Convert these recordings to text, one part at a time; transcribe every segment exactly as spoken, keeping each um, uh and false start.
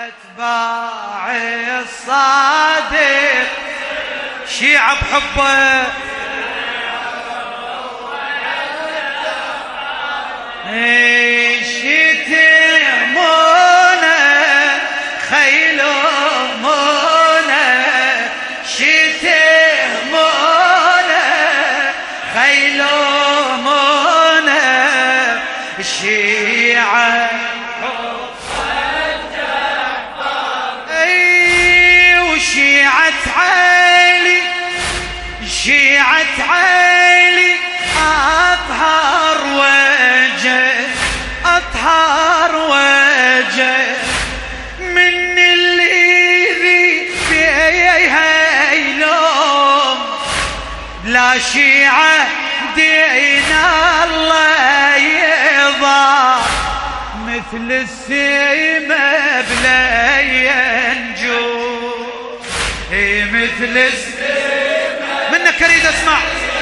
أتباع الصادق شيعة بحبه شتمونا خيلومونا شتمونا خيلومونا الشيعة اي وشيعة علي شيعة علي أطهر وجه أطهر وجه من اللي ذي فيها يلوم لا شيعة دين الله يضع مثل السيمة بلا ينجو مثل السيمة منك أريد أسمع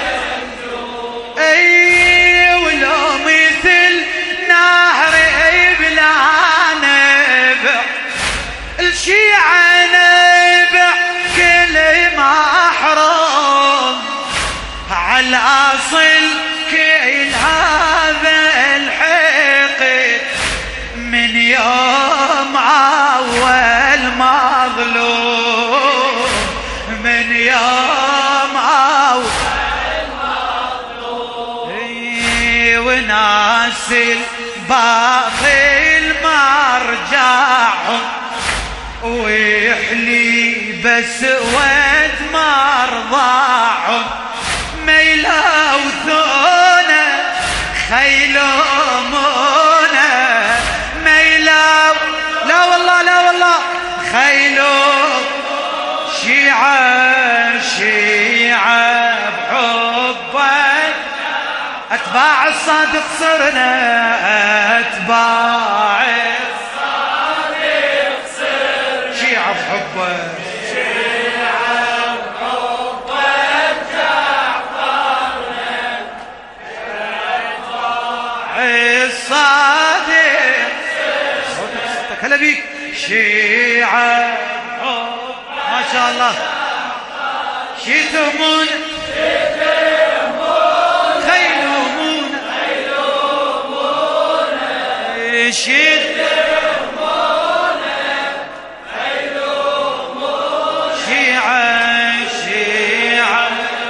اي ولو مثل نهر بلا نبع الشيعة نبع كل محروم على الأصل كل هذا الحقد من يوم أول مظلوم من يوم أول وناس الباطل مرجعهم ويحلي بس ود مرضعهم ما يلوثونا خيلومونا ما يلو لا والله لا والله خيلوم شيعة شيعة بحبك أتباع الصادق صرنا أتباع الصادق صرنا شيعة بحبه شيعة بحبه جعفرنا أتباع الصادق صوتك هلا بيك شيعة بحبه ما شاء الله شتمون شتمونا خيلومونا شيعة شيعة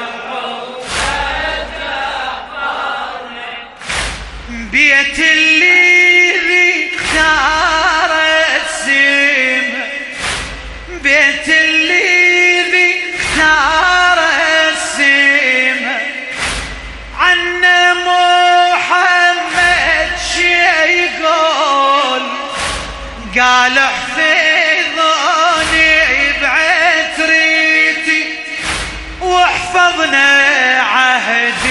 بيت اللي اختارت سيمة بيت اللي اختارت سيمة عنا محمد شي يقول قال احفظوني بعتريتي واحفظنا عهد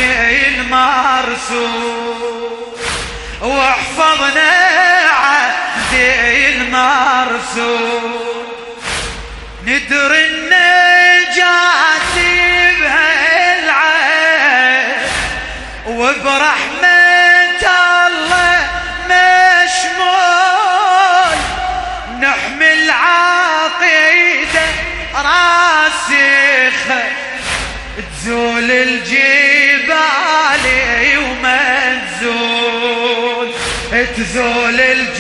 المرسول واحفظنا عهد المرسول ندر النجاة بهالعهد وبرحمة الله مشمول نحمل عقيدة راسخة تزول الجبال وما تزول تزول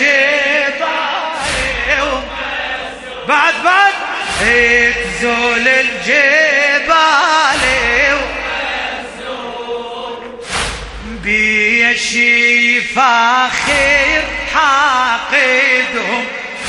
الجبال وما تزول بعد بعد تزول الجبال بيشي فاخر حاقدهم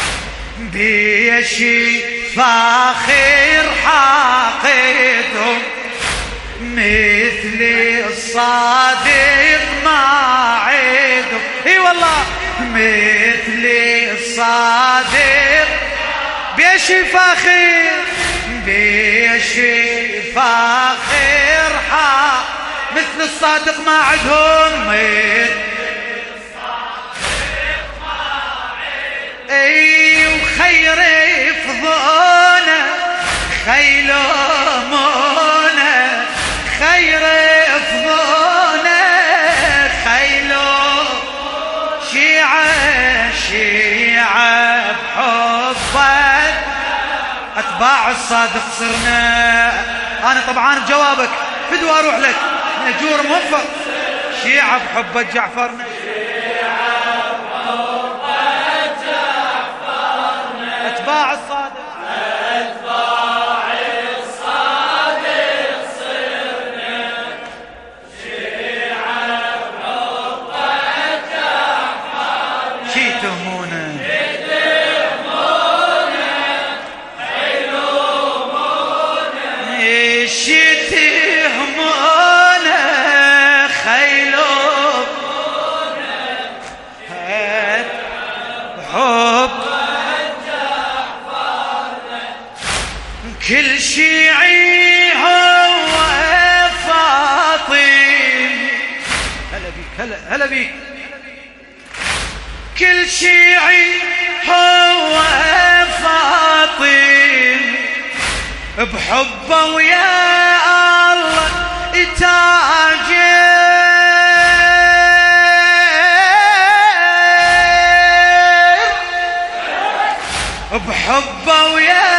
بيشي فاخر حاقدهم مثل الصادق ما عدهم اي والله مثل الصادق بيشي فاخر بيشي فاخر حاقدهم مثل الصادق ما عدهم اي وخير يفضونا خيلومونا خير يفضونا خيلو شيعة شيعة بحب أتباع الصادق صرنا. أنا طبعا بجوابك فدوى أروح لك مأجور موفق. شيعة بحبة جعفرنا، أتباع الصادق، أتباع الصادق صرنا، شيعة بحبة جعفرنا. شي تهمونا كل شيعي هو فاطم. هلا بيك، هلا هلا بيك. كل شيعي هو فاطم، بحبه ويا الله يتاجر، بحبه ويا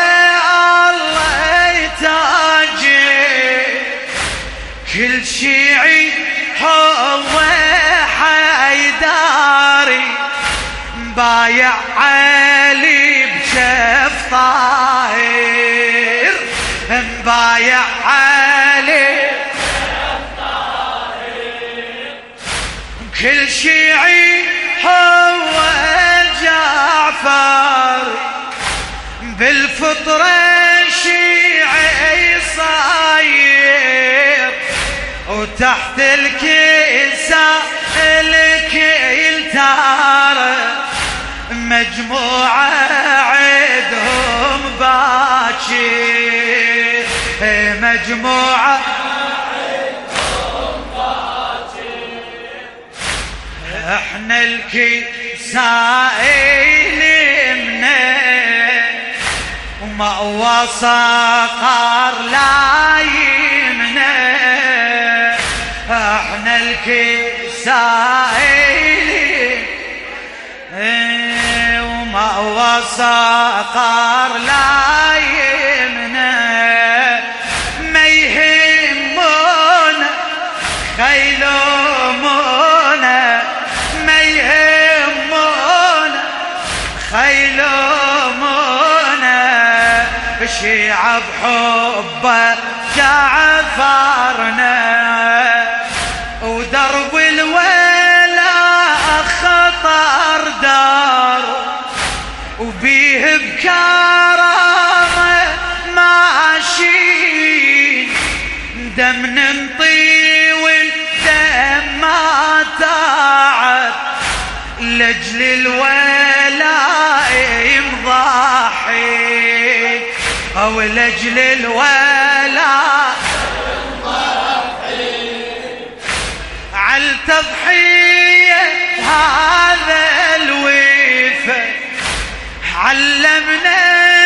كل شيعي هو حيداري، بايع علي بشف طاهر، بايع علي بشف طاهر. كل شيعي هو جعفر، بالفطرة شيعي صاير، وتحت الكيسة الكيل تارة، مجموعة عدهم باكر، مجموعة عدهم باكر. احنا الكيسة يلمنا وما وصقر لا يمنا، احنا الكسائل وما وصقر لا يمنا، ما يهمنا خيلومونا، ما يهمنا خيلومونا، شيعة بحبه جعفرنا، ودرب الولاء خطر دار، وبيه بكرامة ماشيين، دم ننطي والدم ما تعب، لأجل الولاء مضحي، أو لأجل الولاء عالتضحية. هذا الوفا علمنا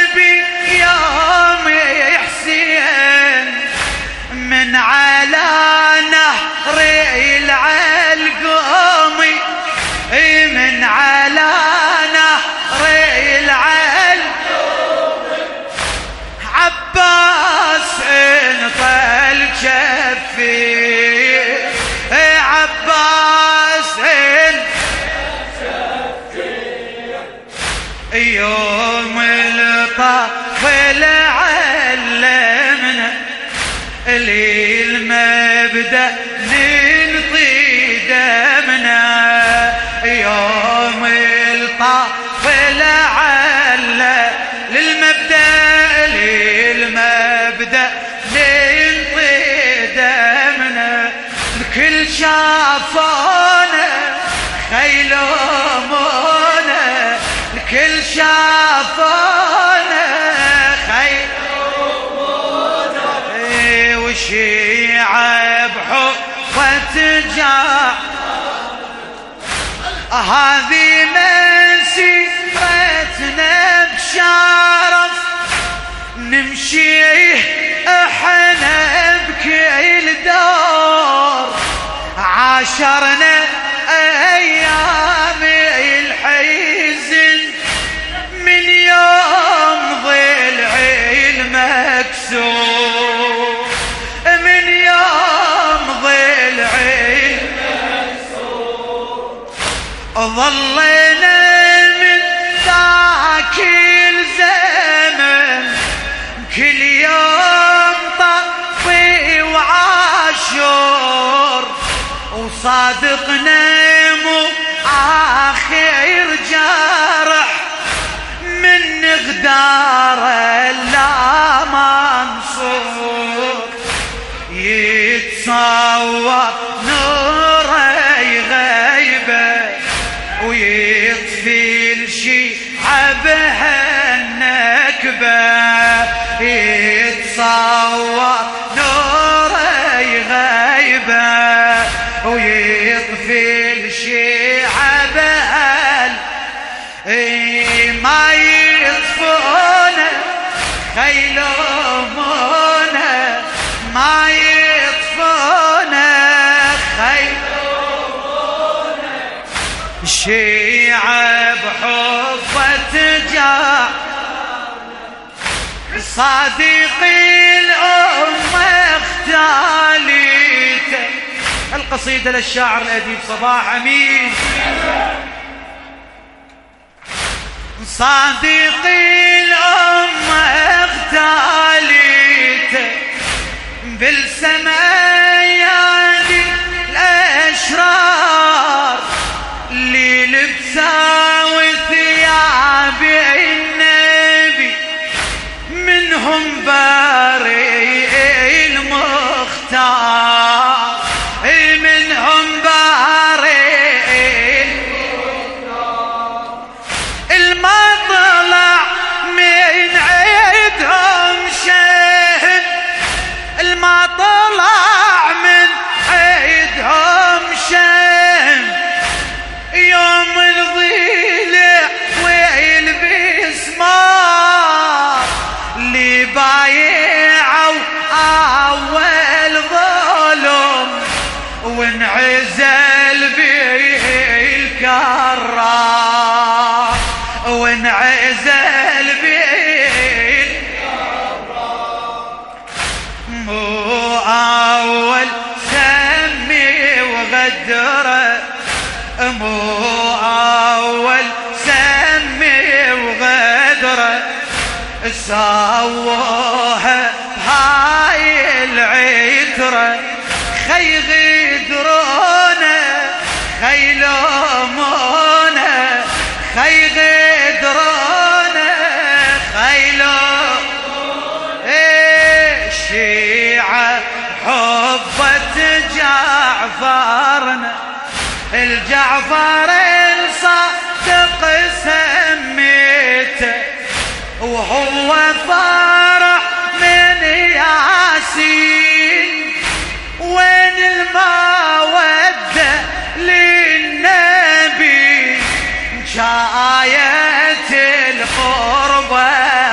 بيوم حسين، من على نهر العلقوم، من على نهر العلقوم، عباس انطل شفي، عباس يوم الطفل علمنا للمبدأ ننطي دمنا، يوم الطفل علمنا للمبدأ للمبدأ ننطي دمنا، الكل شافونا خيلومونا، الكل شافونا خيلومونا، وشيعة بحبة جعفر. هذه مسيرتنا بشرف، نمشي احنا بكل دور، عاشرنا ايام الحزن من يوم ضلعي مكسور من يوم ضلعي ظلينا من ذاك الزمن كل يوم طفي وعاشور وصادقنا مو آخر جرح من غدار لا منصور يتصور نوره يغيبه ويطفي الشيعة النكبة يتصور نوره يغيبه ويطفي الشيعة بهال ما يطفونه خيلومونه ما يطفونه خيلومونه الشيعة بحبه تجاه صادق الأمة اختاليته. القصيدة للشاعر الأديب صباح أمين. صادق الأمة اختاليته بالسماء يادي الأشرار اللي لبسوا ثياب النبي منهم بارئ المختار منهم بارئ الما طلع من عيدهم شهد الما طلع من عيدهم شهد يوم الضيلة ويلبس مار اللي بايعوا أول ظلم وانعزل به الكرار وانعزل به الكرار مو أول سمي وغدره مو أول سمي وغدره سووها بهاي العترة خي غدرونا خيلومونا خي غدرونا خيلومونا ايه الشيعة حبة جعفرنا الجعفر الصادق سميته وهو فرح من ياسين وين المودة للنبي جاية القربة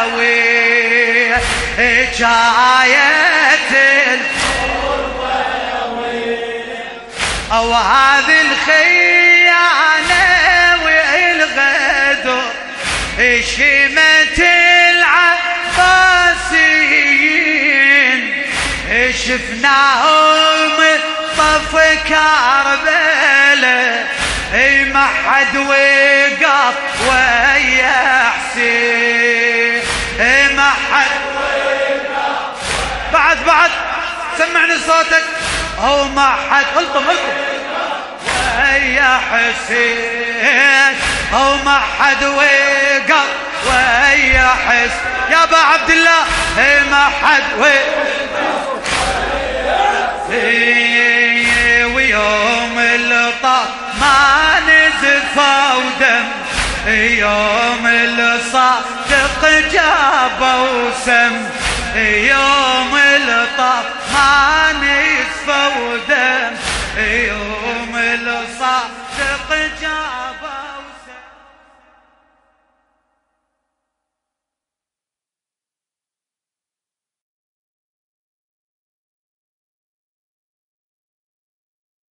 جاية القربة أو هذه الخيانة والغدر شمت العباسيين شفناهم طف كربلاء ما حد وقف ويا حسين ما حد وقف بعد بعد سمعني صوتك هو ما حد الطم الطم ويا حسين هو ما حد وقف ويا حس يا ابا عبد الله ما حد وقف ويوم الطاف ما نزف ودم يوم الصادق جابوا سم يوم الطاف ما نزف ودم يوم الصادق جابوا